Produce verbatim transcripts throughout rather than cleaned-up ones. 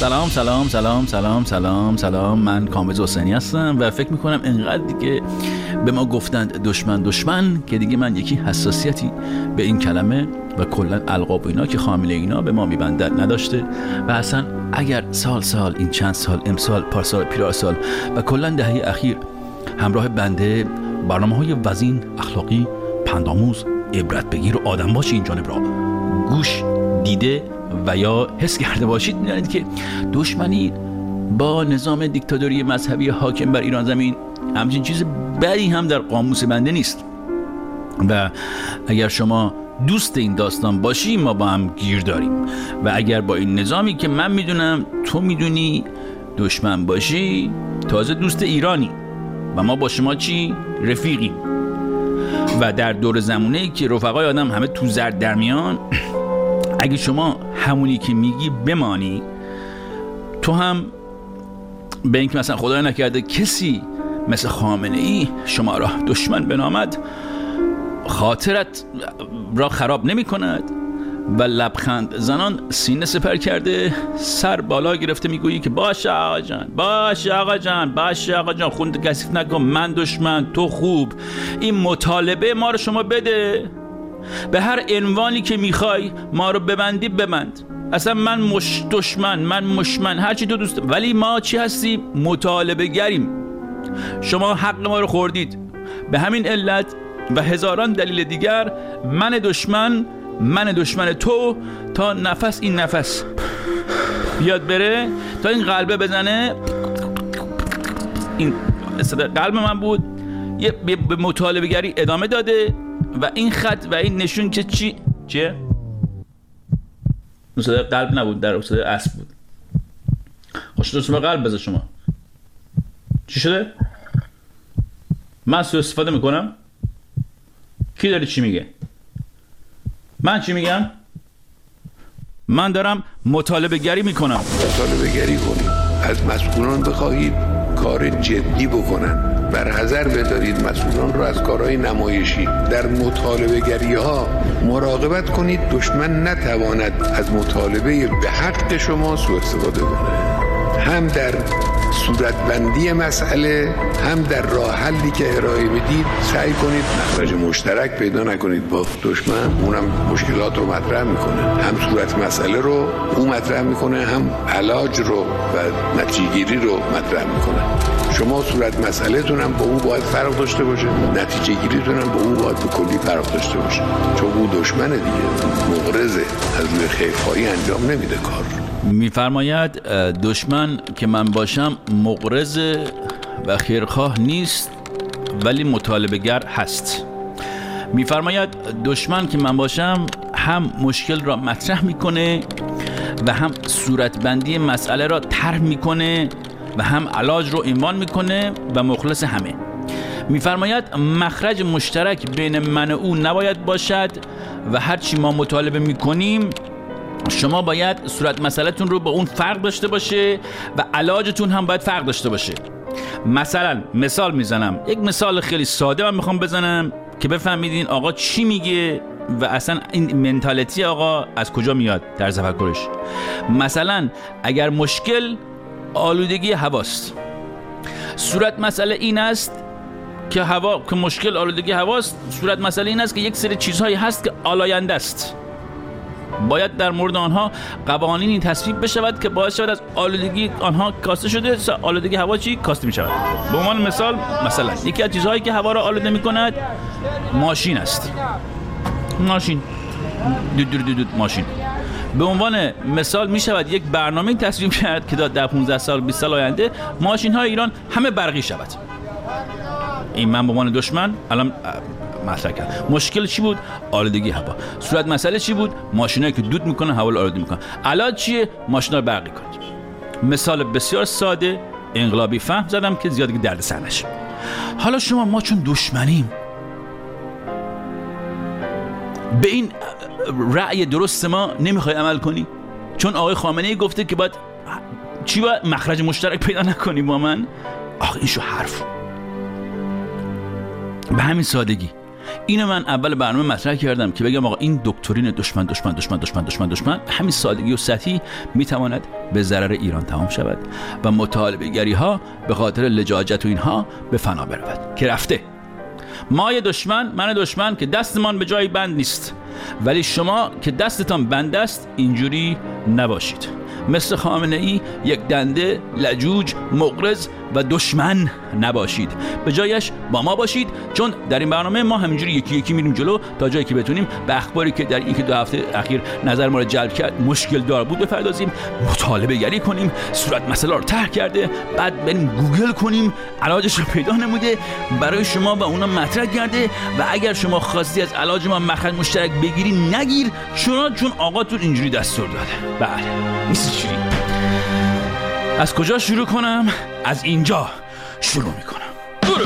سلام سلام سلام سلام سلام سلام من کامبیز حسینی هستم و فکر میکنم اینقدر دیگه به ما گفتند دشمن دشمن که دیگه من یکی حساسیتی به این کلمه و کلا القاب و اینا که خامل اینا به ما میبندد نداشته و اصلا اگر سال سال این چند سال امسال پارسال پیراسال و کلا دهه اخیر همراه بنده برنامه‌های وزین اخلاقی پندآموز عبرت بگیر و آدم باشی این جانب را گوش دیده و یا حس کرده باشید، می‌دونید که دشمنی با نظام دیکتاتوری مذهبی حاکم بر ایران زمین همچین چیز بدی هم در قاموس بنده نیست و اگر شما دوست این داستان باشی ما با هم گیر داریم و اگر با این نظامی که من میدونم تو میدونی دشمن باشی تازه دوست ایرانی و ما با شما چی؟ رفیقیم و در دور زمانه‌ای که رفقای آدم همه تو زرد در میان اگه شما همونی که میگی بمانی تو هم به اینکه مثلا خدای نکرده کسی مثل خامنه ای شما را دشمن بنامد خاطرت را خراب نمی کند و لبخند زنان سینه سپر کرده سر بالا گرفته میگویی که باشه آقا جان باشه آقا جان باشه آقا جان خونت کثیف نکن من دشمن تو خوب این مطالبه ما رو شما بده به هر عنوانی که میخوای ما رو ببندی ببند اصلا من مش دشمن من مشمن هرچی تو دوست ولی ما چی هستیم مطالبه گریم شما حق ما رو خوردید به همین علت و هزاران دلیل دیگر من دشمن من دشمن تو تا نفس این نفس بیاد بره تا این قلبه بزنه این قلب من بود یه به مطالبه گری ادامه داده و این خط و این نشون که چی چیه؟ صدای قلب نبود در صدای اسب بود. خوش دوست قلب بذار شما چی شده؟ من سوء استفاده میکنم؟ کی داره چی میگه؟ من چی میگم؟ من دارم مطالبه گری میکنم. مطالبه گری کنید از مسئولان بخواهید کار جدی بکنن برحذر بدارید مسئولان رو از کارهای نمایشی در مطالبه گری ها مراقبت کنید دشمن نتواند از مطالبه به حق شما سوء استفاده کنه هم در صورتبندی مسئله هم در راه حلی که ارائه بدید سعی کنید مخرج مشترک پیدا نکنید با دشمن اونم مشکلات رو مطرح میکنه هم صورت مسئله رو اون مطرح میکنه هم علاج رو و نتیجه گیری رو مطرح میکنه شما صورت مسئله تونم با اون باید فرق داشته باشه نتیجه گیری تونم با اون باید به کلی فرق داشته باشه چون اون دشمنه دیگه مغرضه از روی خیرخواهی انجام نمیده کار میفرماید دشمن که من باشم مغرض و خیرخواه نیست ولی مطالبه گر هست میفرماید دشمن که من باشم هم مشکل را مطرح میکنه و هم صورتبندی مسئله را طرح میکنه و هم علاج رو عنوان میکنه و مخلص همه میفرماید مخرج مشترک بین من و او نباید باشد و هرچی ما مطالبه میکنیم شما باید صورت مسئله‌تون رو با اون فرق داشته باشه و علاجتون هم باید فرق داشته باشه مثلا مثال میزنم یک مثال خیلی ساده من میخوام بزنم که بفهمید آقا چی میگه و اصلا این منتالیتی آقا از کجا میاد در تفکرش مثلا اگر مشکل آلودگی هواست صورت مسئله این است که هوا که مشکل آلودگی هواست صورت مسئله این است که یک سری چیزهایی هست که آلاینده است باید در مورد آنها قوانینی تصویب بشود که باعث شود از آلودگی آنها کاسته شده آلودگی هوا چی کاسته می شود به عنوان مثال مثلا یکی از چیزهایی که هوا را آلوده می کند ماشین است ماشین دود دود دود ماشین به عنوان مثال می شود یک برنامه تصویب کرد که در پانزده سال بیست سال آینده ماشین های ایران همه برقی شود این من به عنوان دشمن الان مطرح کرد مشکل چی بود آلودگی هوا صورت مسئله چی بود ماشینایی که دود میکنن هوا رو آلوده میکنن علاج چیه ماشینا رو برقی کنید مثال بسیار ساده انقلابی فهم زدم که زیاد درد سر نشه حالا شما ما چون دشمنیم به این رأی درست ما نمیخوای عمل کنی چون آقای خامنه ای گفته که باید چی باید مخرج مشترک پیدا نکنی با من آخه این شو حرف به همین سادگی اینو من اول برنامه مطرح کردم که بگم آقا این دکترین دشمن دشمن دشمن دشمن دشمن دشمن همین سادگی و سطحی میتواند به ضرر ایران تمام شود و مطالبه گری ها به خاطر لجاجت و اینها به فنا برود که رفته. مای دشمن من دشمن که دستمان به جای بند نیست، ولی شما که دستتان بند است اینجوری نباشید. مثل خامنه ای یک دنده لجوج مغرض و دشمن نباشید، به جایش با ما باشید، چون در این برنامه ما همینجوری یکی یکی میریم جلو تا جایی که بتونیم به اخباری که در این که دو هفته اخیر نظر ما رو جلب کرد مشکل دار بود بپردازیم، مطالبه گری کنیم، صورت مسئله رو طرح کرده، بعد بریم گوگل کنیم علاجش رو پیدا نموده برای شما و اونا مطرح کرده و اگر شما خواستی از علاج ما مخرج مشترک بگیری نگیر، چون چون آقاتون اینجوری دستور داده. بله نیست چی. از کجا شروع کنم؟ از اینجا شروع میکنم. برو.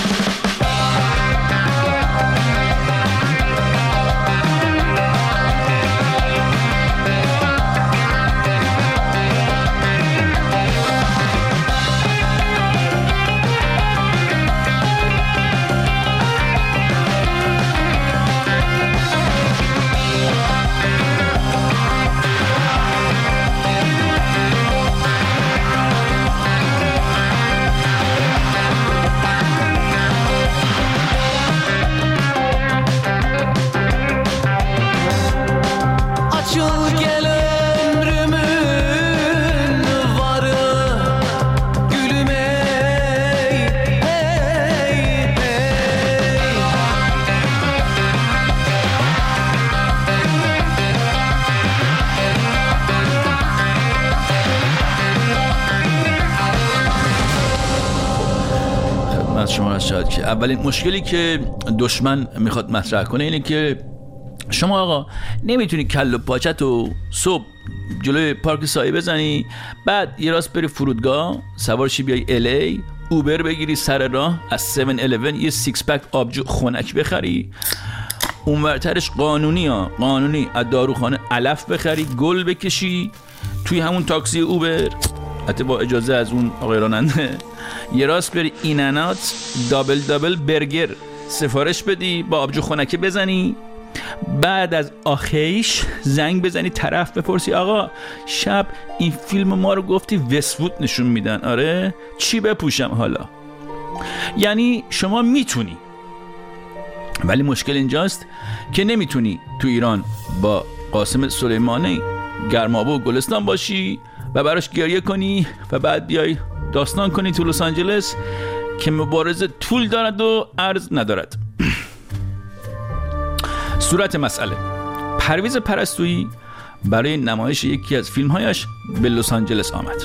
شما شاید که اولین مشکلی که دشمن میخواد مطرح کنه اینه که شما آقا نمیتونی کل و پاچت و صبح جلوی پارک سایه بزنی، بعد یه راست بری فرودگاه سوارشی بیای الی، اوبر بگیری سر راه از هفت الیون یه سیکس پک آبجو خنک بخری، اونورترش قانونی ها قانونی از داروخانه علف بخری، گل بکشی توی همون تاکسی اوبر حتی با اجازه از اون آقای راننده، یه راست بری ایننات دابل دابل برگر سفارش بدی با آبجو خنکه بزنی، بعد از آخیش زنگ بزنی طرف بپرسی آقا شب این فیلم ما رو گفتی وست‌وود نشون میدن، آره چی بپوشم حالا؟ یعنی شما میتونی، ولی مشکل اینجاست که نمیتونی تو ایران با قاسم سلیمانی گرمابه و گلستان باشی و براش گریه کنی و بعد بیای داستان کنی تو لس آنجلس که مبارزه طول دارد و عرض ندارد. صورت مسئله، پرویز پرستویی برای نمایش یکی از فیلمهایش به لس آنجلس آمد.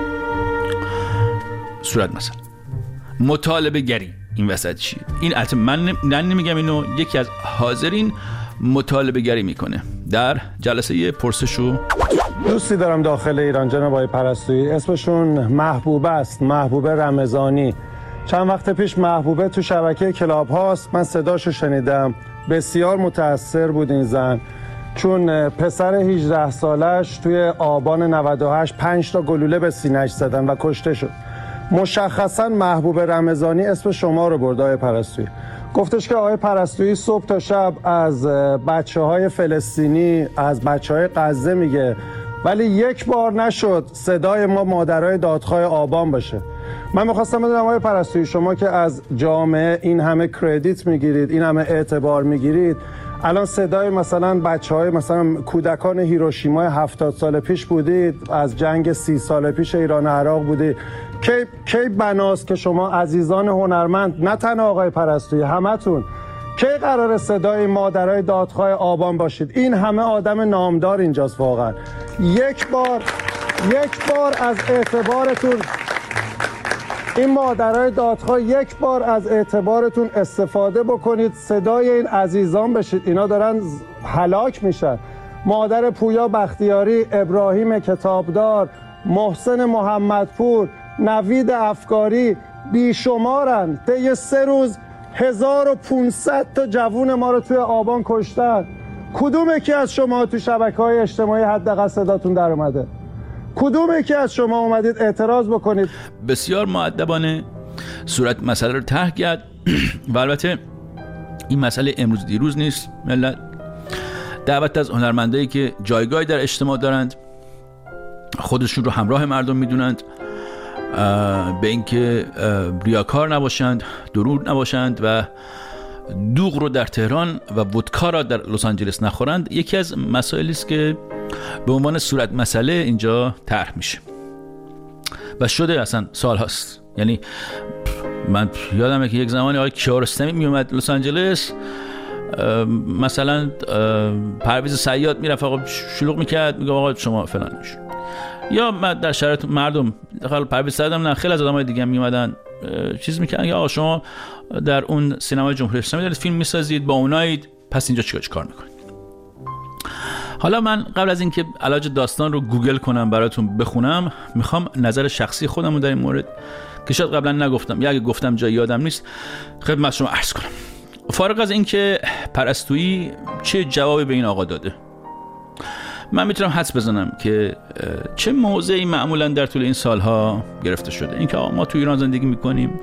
صورت مسئله، مطالبه گری این وسط چیه؟ این البته من نمیگم اینو، یکی از حاضرین مطالبه گری میکنه در جلسه پرسشو. دوستی دارم داخل ایران جناب آقای پرستویی، اسمشون محبوبه است، محبوبه رمضانی. چند وقت پیش محبوبه تو شبکه کلاب هاست، من صداشو شنیدم، بسیار متاثر بود این زن، چون پسر هجده سالش توی آبان نود و هشت پنج تا گلوله به سینه‌اش زدن و کشته شد. مشخصا محبوبه رمضانی اسم شما رو برد آقای پرستویی، گفتش که آقای پرستویی صبح تا شب از بچه های فلسطینی، از بچه های غزه میگه، ولی یک بار نشد صدای ما مادرای دادخواه آبان باشه. من میخواستم بدونم آقای پرستویی، شما که از جامعه این همه کردیت میگیرید، این همه اعتبار میگیرید، الان صدای مثلا بچه های مثلا کودکان هیروشیما هفتاد سال پیش بودید، از جنگ سی سال پیش ایران عراق بودید، کی کی بناست که شما عزیزان هنرمند، نه تنها آقای پرستویی همتون، کی قرار صدای مادرای دادخواه آبان باشید؟ این همه آدم نامدار اینجاست، واقعا یک بار یک بار از اعتبارتون، این مادرای دادخواه یک بار از اعتبارتون استفاده بکنید، صدای این عزیزان بشید، اینا دارن هلاک میشن. مادر پویا بختیاری، ابراهیم کتابدار، محسن محمدپور، نوید افکاری، بیشمارن. طی سه روز هزار و پانصد تا جوون ما رو توی آبان کشتن. کدوم یکی از شما تو شبکه‌های اجتماعی حداقل صداتون در اومده؟ کدوم یکی از شما اومدید اعتراض بکنید؟ بسیار مؤدبانه صورت مسئله رو طرح کرد و البته این مسئله امروز دیروز نیست. ملت دعوت از هنرمندایی که جایگاهی در اجتماع دارند، خودشون رو همراه مردم میدونند، به اینکه ریاکار نباشند، دروغ نباشند و دوغ رو در تهران و ودکا را در لس آنجلس نخورند، یکی از مسائلی است که به عنوان صورت مسئله اینجا طرح میشه و شده اصلا سال هاست. یعنی من یادمه که یک زمانی آقای کیارستمی میومد لس آنجلس، مثلا پرویز صیاد میرفت آقا شلوغ میکرد، میگه آقا شما فلان میشون، یا در شرایط مردم خیلی پرویز صیاد هم نه خیلی از آدمای دیگه میومدن چیز میکردن، یا آقا شما در اون سینمای جمهوری اسلامی دارید فیلم میسازید با اونایید، پس اینجا چیکار چیکار میکنید؟ حالا من قبل از اینکه علاج داستان رو گوگل کنم براتون بخونم، میخوام نظر شخصی خودم رو در این مورد که شاید قبلا نگفتم یا اگه گفتم جایی یادم نیست خدمت شما عرض کنم. فارغ از اینکه پرستویی چه جوابی به این آقا داده، من میتونم حدس بزنم که چه موضعی معمولا در طول این سالها گرفته شده. اینکه ما تو ایران زندگی میکنیم،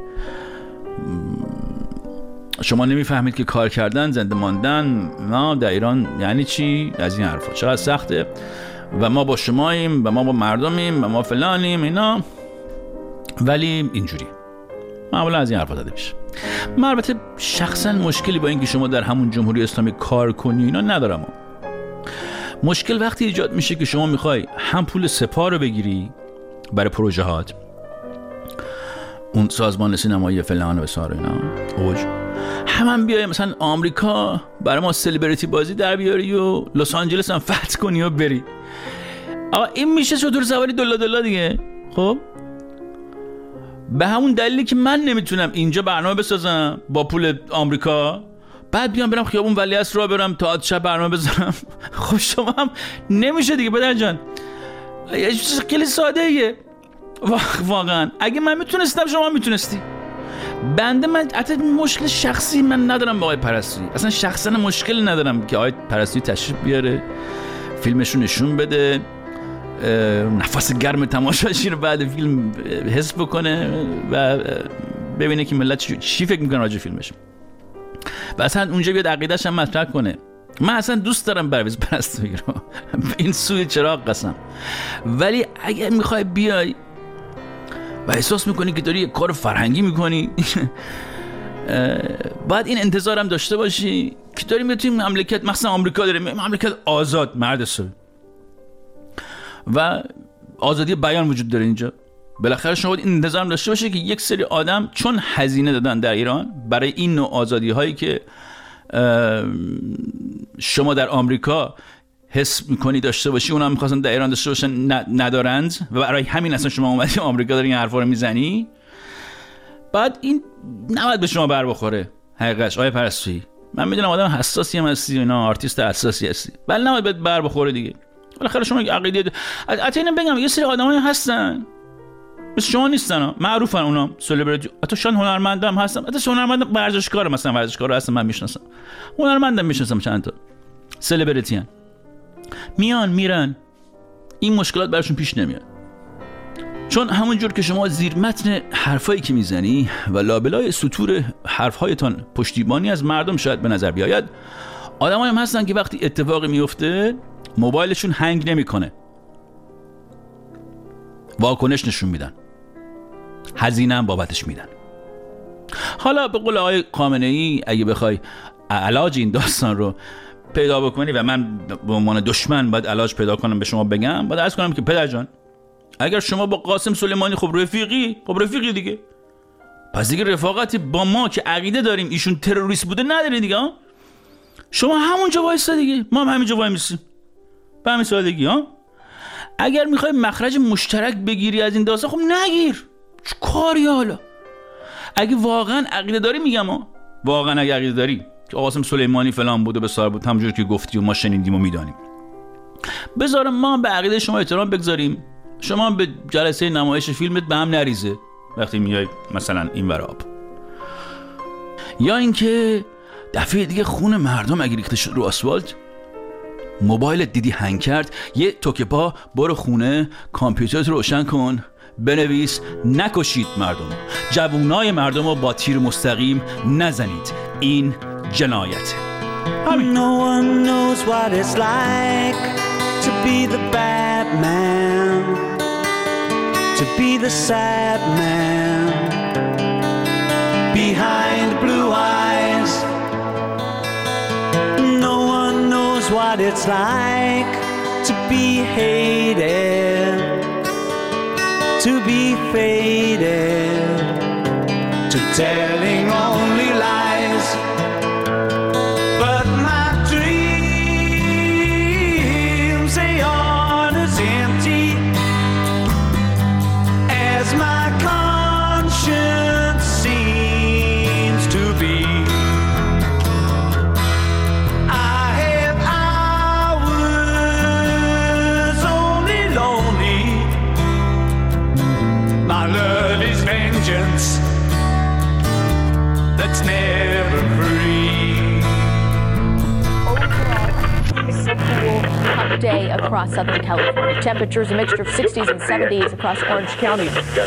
شما نمیفهمید که کار کردن، زنده ماندن ما در ایران یعنی چی، از این حرفا چقدر سخته و ما با شماییم و ما با مردمیم و ما فلانیم اینا، ولی اینجوری معمولا از این حرفا زده میشه. من البته شخصا مشکلی با اینکه شما در همون جمهوری اسلامی کار کنی اینا ندارم. مشکل وقتی ایجاد میشه که شما میخوای هم پول سپاه رو بگیری برای پروژه هات، اون سازمان سینمایی فلان و بسار اینا اوج، هم هم بیای مثلا آمریکا برای ما سلبریتی بازی در بیاری و لس آنجلس هم فتح کنی و بری. آقا این میشه چطور سواری دلا دلا دیگه. خب به همون دلیلی که من نمیتونم اینجا برنامه بسازم با پول آمریکا، بعد بیام برم خیابون ولیعصر را برم تا شب برنامه بذارم. خب شما هم نمیشه دیگه بدر جان. خیلی ساده ایه واقعا. اگه من میتونستم شما میتونستی. بنده من حتی مشکل شخصی من ندارم با آقای پرستویی، اصلا شخصا مشکل ندارم که آقای پرستویی تشریف بیاره فیلمشو نشون بده، نفس گرم تماشاشی رو بعد فیلم حس بکنه و ببینه که ملت چی فکر میکنه راجع فیلمش و اصلا اونجا بیاد عقیده‌اش هم مطرح کنه. من اصلا دوست دارم پرویز پرستویی رو، این سوی چراغ قسم. ولی اگه میخوای بیای و احساس میکنی که داری یک کار فرهنگی میکنی، باید این انتظارم داشته باشی که داریم میتونیم مملکت، مثلا آمریکا داره مملکت آزاد مرد سوی و آزادی بیان وجود داره اینجا. بالاخره شما باید این انتظارم داشته باشه که یک سری آدم چون هزینه دادن در ایران برای این نوع آزادی هایی که شما در آمریکا حس میکنی داشته باشی، اونا هم میخواستن در ایران داشته باشن ندارند و برای همین اصلا شما اومدی آمریکا داری این حرفا رو میزنی. بعد این نباید به شما بر بخوره. حقیقتش آقای پرستویی، من میدونم آدم حساسی هم هستی، اینا آرتیست حساسی هستی، ولی نباید بهت بر بخوره دیگه. بالاخره شما عقیده حتی اینو بگم یه سری آدمایی هستن مثل شما نیستن، معروفن، اونا سلبریتی، حتی شان هنرمندم هستن، حتی هنرمند ورزشکار، مثلا ورزشکارا هستن من میشناسم، هنرمندم میشناسم چند تا سلبریتی ان، میان میرن، این مشکلات براشون پیش نمیاد. چون همونجور که شما زیر متن حرفایی که میزنی و لابلای سطور حرفهایتان پشتیبانی از مردم شاید به نظر بیاید، آدمایی هم هستن که وقتی اتفاقی میفته موبایلشون هنگ نمیکنه، واکنش نشون میدن، هزینه هم بابتش میدن. حالا به قول آقای خامنه‌ای اگه بخوای علاج این داستان رو پیدا بکنی و من به عنوان دشمن باید علاج پیدا کنم به شما بگم، باید عرض کنم که پدر جان اگر شما با قاسم سلیمانی خب رفیقی، خب رفیقی دیگه، پس دیگه رفاقتی با ما که عقیده داریم ایشون تروریست بوده نداری دیگه ها. شما همونجا وایسا دیگه، ما هم همینجا وای میسیم به همین سادگی ها. اگر میخوای مخرج مشترک بگیری از این داستان خب نگیر، چه کاری حالا. اگه واقعا عقیده داری، میگم ها، واقعا اگه عقیده داری که قاسم سلیمانی فلان بود و بسار بود همونجوری که گفتی و ما شنیدیم و میدانیم، بذار ما به عقیده شما احترام بگذاریم، شما به جلسه نمایش فیلمت به هم نریزه وقتی میای مثلا این وراب. یا اینکه دفعه دیگه خون مردم اگه ریخته شد رو آسفالت، موبایلت دیدی هنگ کرد، یه توکه پا برو خونه، کامپیوترت روشن کن، بنویس نکشید مردم، جوونای مردم رو با تیر مستقیم نزنید، این جنایته. No one knows what it's like to be the bad man, to be the sad man behind blue eyes. No one knows what it's like to be hated, to be faded, to telling only lies. But my dreams, they aren't as empty as my conscience seems to be. I have hours only lonely. My love is vengeance that's never free. It's a cool, hot day across Southern California. Temperatures a mixture of sixties and seventies across Orange County.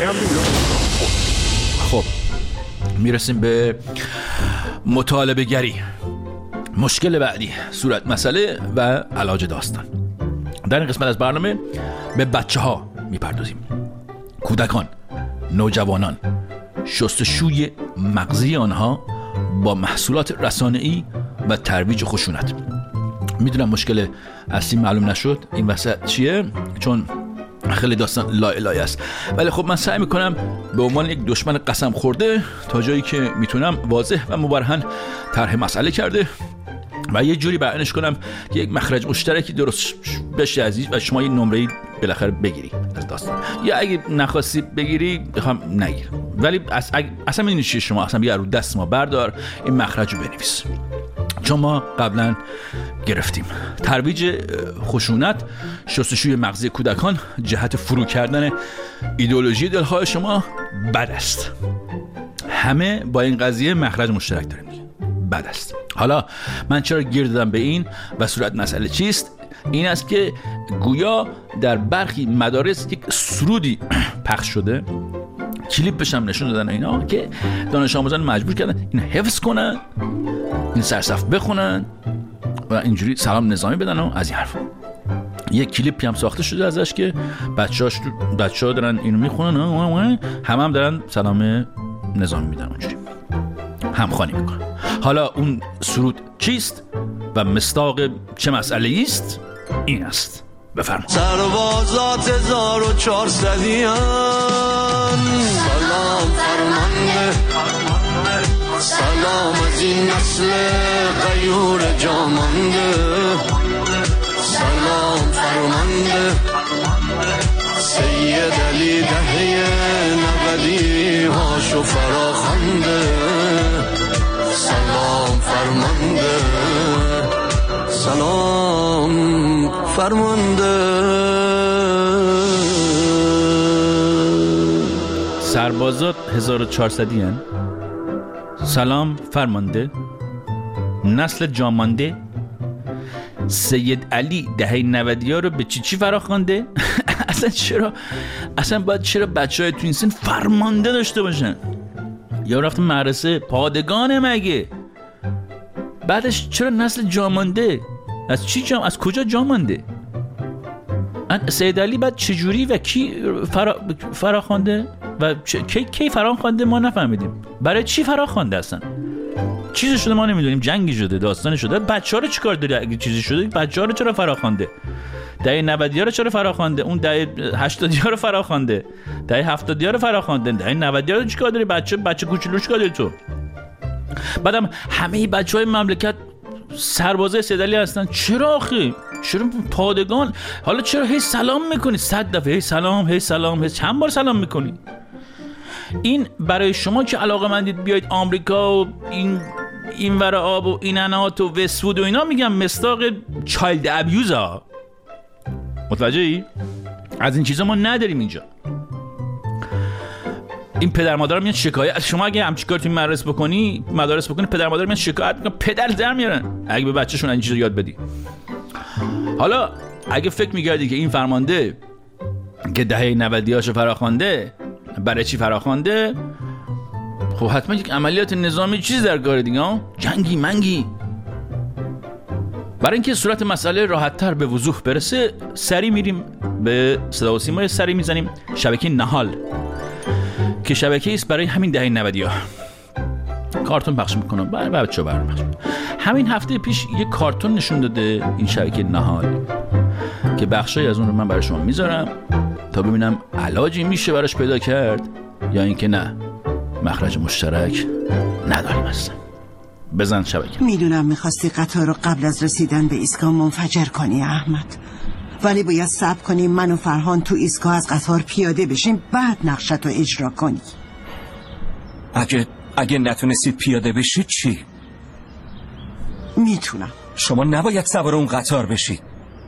خب میرسیم به مطالبه گری. مشکل بعدی، صورت مسئله و علاج داستان. در این قسمت از برنامه به بچه ها میپردازیم. کودکان، نوجوانان، شستشوی مغزی آنها با محصولات رسانه‌ای و ترویج خشونت. میدونم مشکل اصلی معلوم نشد این وسط چیه، چون خیلی داستان لایه لایه است، ولی خب من سعی میکنم به عنوان یک دشمن قسم خورده تا جایی که میتونم واضح و مبرهن طرح مسئله کرده و یه جوری بیانش کنم که یک مخرج مشترکی درست بشه عزیز و شما یه نمره‌ای بالاخره بگیری از داستان، یا اگه نخواستی بگیری بخوام نگیر، ولی اصلا میدونی چیه، شما اصلا بیا رو دست ما بردار این مخرج رو بنویس، چون ما قبلا گرفتیم. ترویج خشونت، شستشوی مغزی کودکان جهت فرو کردن ایدئولوژی دلهای شما بد است. همه با این قضیه مخرج مشترک داریم، بد است. حالا من چرا گیر دادم به این و صورت مسئله چیست؟ این است که گویا در برخی مدارس یک سرودی پخش شده، کلیپش هم نشون دادن اینا که دانش آموزان مجبور کردن این حفظ کنن، این سرصف بخونن و اینجوری سلام نظامی بدن و از این حرف. یک کلیپی هم ساخته شده ازش که بچه‌هاش بچه‌ها دارن اینو میخونن، هم هم دارن سلام نظامی میدن، اونجوری همخوانی میکنن. حالا اون سرود چیست و مصداق چه مسئله است؟ این است. بفرمایید. سربازات هزار و چهارصدیان، سلام فرمانده، سلام از این نسل غیور جامانده، سلام فرمانده سید علی دهه نودی هاشو فراخنده، سلام فرمانده، سلام فرمانده. سربازات هزار و چهارصدی هن؟ سلام فرمانده، نسل جامانده، سید علی دهه نودی ها رو به چی چی فراخوانده؟ اصلا چرا اصلا باید چرا بچه های تو این سن فرمانده داشته باشن؟ یا رفتم مدرسه پادگانه مگه؟ بعدش چرا نسل جامانده؟ از چی جام از کجا جامانده؟ سید علی بعد چجوری و کی فرا فراخوانده و کی کی فراخوانده ما نفهمیدیم. برای چی فراخوانده اصلا؟ چیزی شده ما نمیدونیم، جنگی شده، داستانی شده. بچه‌ها رو چیکار داره اگه چیزی شده؟ بچه‌ها رو چرا فراخوانده؟ دهه نودی ها رو چرا فراخوانده؟ اون دهه هشتادی ها رو فراخوانده، دهه هفتادی ها رو فراخوانده، دهه نودی ها رو چیکار داری؟ بچه بچه کوچولو چیکار داری تو؟ بعدم همه بچه‌های مملکت سربازای سید علی هستن. چرا آخه؟ چرا پادگان؟ حالا چرا هی سلام میکنی؟ صد دفعه هی سلام هی سلام هی چند بار سلام میکنی؟ این برای شما که علاقه‌مندید بیاید آمریکا و این این ور آب و این انات و وست‌وود و اینا، میگم مصداق چایلد ابیوز ها. متوجهی؟ از این چیزا ما نداریم اینجا. این پدر مادرها میان شکایت، شما اگه همچین کاری تو مدارس بکنی مدارس بکنی پدر مادر میان شکایت میکنن، پدر در میارن اگه به بچه‌شون این چیزا یاد بدی. حالا اگه فکر می‌کردی که این فرمانده که دهه نودی هاشو فراخوانده برای چی فراخوانده، خب حتما یک عملیات نظامی چیزی در کار دیگه ها؟ جنگی منگی. برای اینکه صورت مسئله راحت‌تر به وضوح برسه سری میریم به صدا و سیما، سری میزنیم شبکه نهال که شبکه است برای همین دهه نود ها کارتون پخش میکنم برای بچه‌ها برنامه پخش. همین هفته پیش یه کارتون نشون داده این شبکه نهال که بخشای از اون رو من برای شما میذارم تا ببینم علاجی میشه براش پیدا کرد یا اینکه نه مخرج مشترک نداریم اصلا. بزن شبکه. میدونم میخواستی قطار رو قبل از رسیدن به ایستگاه منفجر کنی احمد، ولی باید صبر کنیم من و فرهان تو ایستگاه از قطار پیاده بشیم بعد نقشت رو اجرا کنی. اگه اگه نتونستید پیاده بشید چی؟ میتونم. شما نباید سوار اون قطار بشید.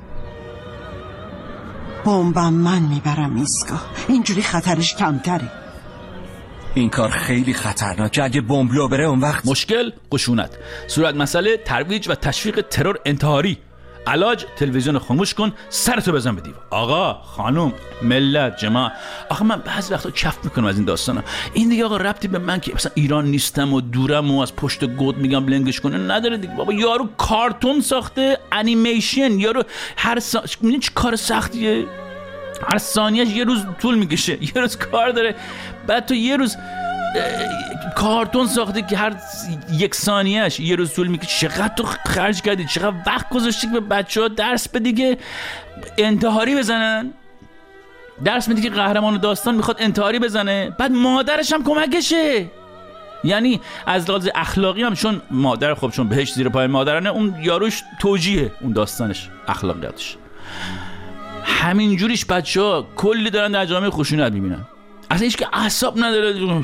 بمبم من میبرم ایستگاه، اینجوری خطرش کمتره. این کار خیلی خطرناکه. اگه بمب لو بره اون وقت مشکل خشونت، صورت مسئله ترویج و تشویق ترور انتحاری. علاج تلویزیون خاموش کن، سرتو بزن به دیوار. آقا خانم ملت جماعت، آخه من بعضی وقتا کف میکنم از این داستانا. این دیگه آقا ربطی به من که مثلا ایران نیستم و دورم و از پشت گود میگم لنگش کنه نداره دیگه. بابا یارو کارتون ساخته، انیمیشن، یارو هر سا... چه کار سختیه، هر ثانیهش یه روز طول میکشه، یه روز کار داره. بعد تو یه روز کارتون ساخته که هر یک ثانیهش یه روز طول میکشه. چقدر تو خرج کردی، چقدر وقت گذاشتی که به بچه‌ها درس بدی که انتحاری بزنن، درس میدی که قهرمان داستان میخواد انتحاری بزنه، بعد مادرش هم کمکشه. یعنی از لحاظ اخلاقی هم چون مادر خب چون بهش زیر پای مادرانه، اون یاروش توجیه اون داستانش، اخلاقیاتش. همین جوریش بچه‌ها کلی دارن در جامعه خشونت میبینن، اصلا هیچ که اعصاب نداره.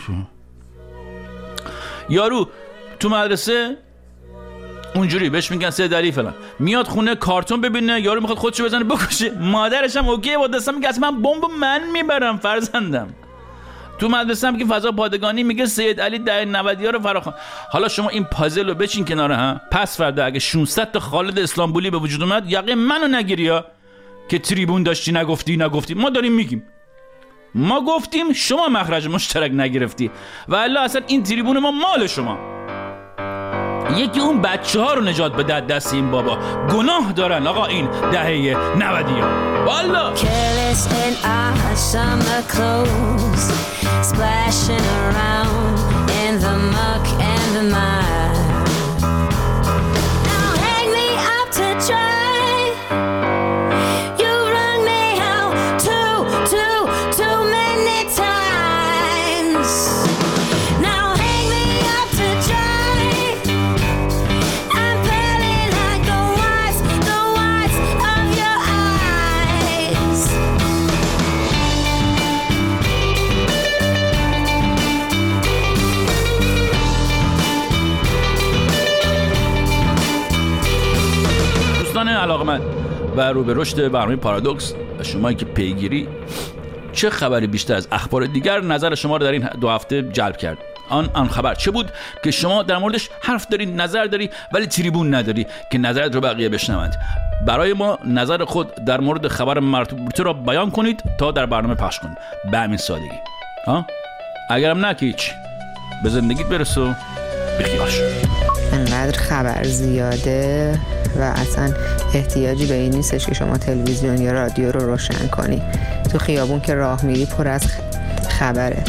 یارو تو مدرسه اونجوری بهش میگن سید علی فلان، میاد خونه کارتون ببینه، یارو میخواد خودشو بزنه بکشه، مادرش هم اوکی با دستم میگه اصلا من بمب من میبرم فرزندم. تو مدرسه هم که فضا پادگانی میگه سید علی در نودی ها رو فراخوان. حالا شما این پازل رو بچین کناره ها، پس فردا اگه ششصد تا خالد اسلامبولی به وجود اومد یقه منو نگیری ها که تریبون داشتی نگفتی نگفتی. ما داریم میگیم، ما گفتیم شما مخرج مشترک نگرفتی و الا اصلا این تریبون ما مال شما. یکی اون بچه ها رو نجات بده دست این بابا، گناه دارن آقا این دهه نودی ها والا. علاقمند و رو به رشد برنامه پارادوکس و شمایی که پیگیری، چه خبری بیشتر از اخبار دیگر نظر شما رو در این دو هفته جلب کرد؟ آن آن خبر چه بود که شما در موردش حرف داری، نظر داری، ولی تریبون نداری که نظرت رو بقیه بشنوند؟ برای ما نظر خود در مورد خبر مربوطه را بیان کنید تا در برنامه پخش کنید، به همین سادگی. ها اگرم نه که هیچ، به زندگیت برس و بخیال شو. انقدر خبر زیاده و اصلا احتیاجی به این نیستش که شما تلویزیون یا رادیو رو روشن کنی. تو خیابون که راه میری پر از خبره.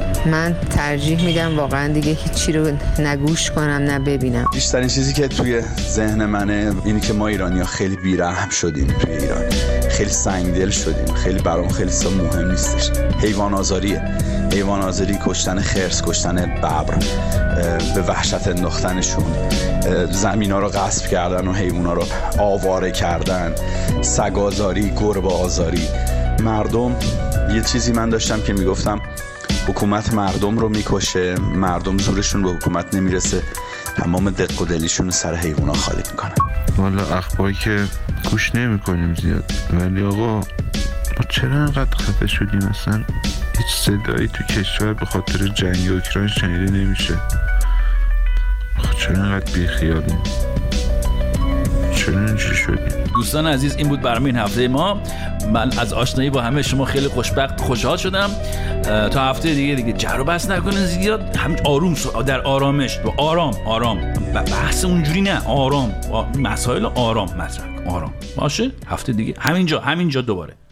من ترجیح میدم واقعا دیگه هیچی رو نگوش کنم نه ببینم. بیشترین چیزی که توی ذهن منه اینه که ما ایرانی‌ها خیلی بی‌رحم شدیم توی ایران، خیلی سنگدل شدیم، خیلی برام خیلی سا مهم نیستش. حیوان آزاریه، حیوان آزاری، کشتن خرس، کشتن ببر، به وحشت انداختنشون، زمینا رو غصب کردن و حیونا رو آواره کردن، سگ آزاری، گربه آزاری. مردم، یه چیزی من داشتم که میگفتم حکومت مردم رو میکشه، مردم زورشون به حکومت نمیرسه، تمام دق و دلیشون رو سر حیونا خالی میکنن. والا اخباری که گوش نمیکنیم زیاد، ولی آقا ما چرا انقدر خفه شدیم؟ اصلا هیچ صدایی تو کشور به خاطر جنگ اوکراین شنیده نمیشه. چرا انقدر بیخیالیم؟ چرا اینجوری شدیم؟ دوستان عزیز این بود برنامه این هفته ما. من از آشنایی با همه شما خیلی خوشبخت خوشحال شدم. تا هفته دیگه دیگه جر و بحث نکنین زیاد، هم آروم در آرامش با آرام آرام بحث اونجوری نه، آرام مسائل آرام مطرح آرام باشه. هفته دیگه همینجا همینجا دوباره